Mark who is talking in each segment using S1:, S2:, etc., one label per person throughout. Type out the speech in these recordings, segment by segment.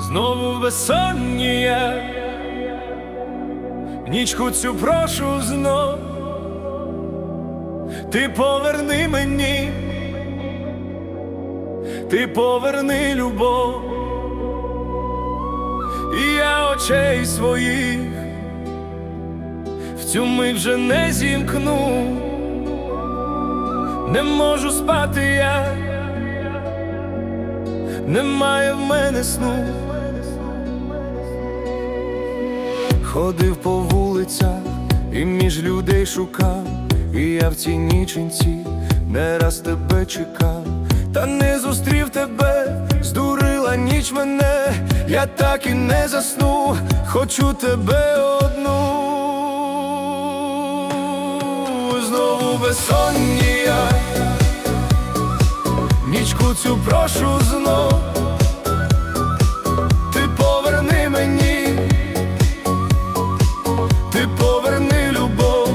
S1: Знову безсоння, нічку цю прошу знов, ти поверни мені, ти поверни любов, і я очей своїх в цю мить вже не зімкну, не можу спати я, немає в мене сну. Ходив по вулицях і між людей шукав, і я в цій ніченці не раз тебе чекав, та не зустрів тебе, здурила ніч мене, я так і не засну, хочу тебе одну. Знову безсоння, нічку цю прошу знов, ти поверни мені, ти поверни любов,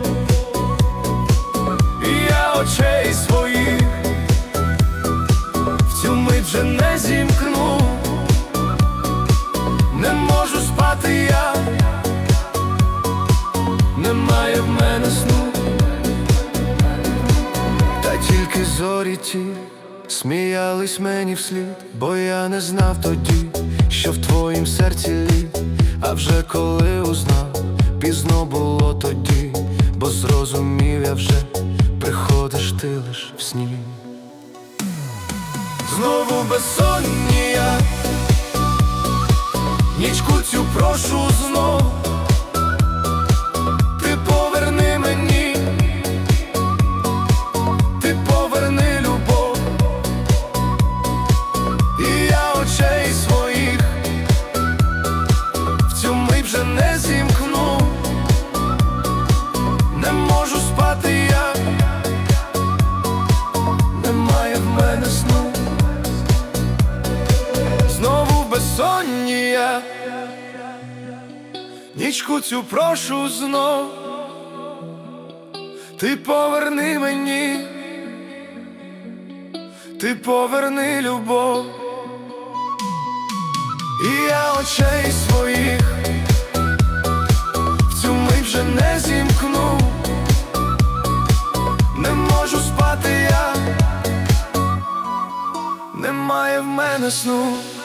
S1: і я очей своїх в цю мить вже не зімкну, не можу спати я, немає в мене сну. Та тільки зорі ті сміялись мені вслід, бо я не знав тоді, що в твоїм серці лід. А вже коли узнав, пізно було тоді, бо зрозумів я вже, приходиш ти лиш в сні. Знову безсоння, нічку цю прошу знов, ти поверни мені, ти поверни любов, і я очей своїх в цю мить вже не зімкну, не можу спати я, немає в мене сну. Знову безсоння, нічку цю прошу знов, ти поверни мені, ти поверни любов, і я очей своїх в цю мить вже не зімкну, не можу спати я, немає в мене сну.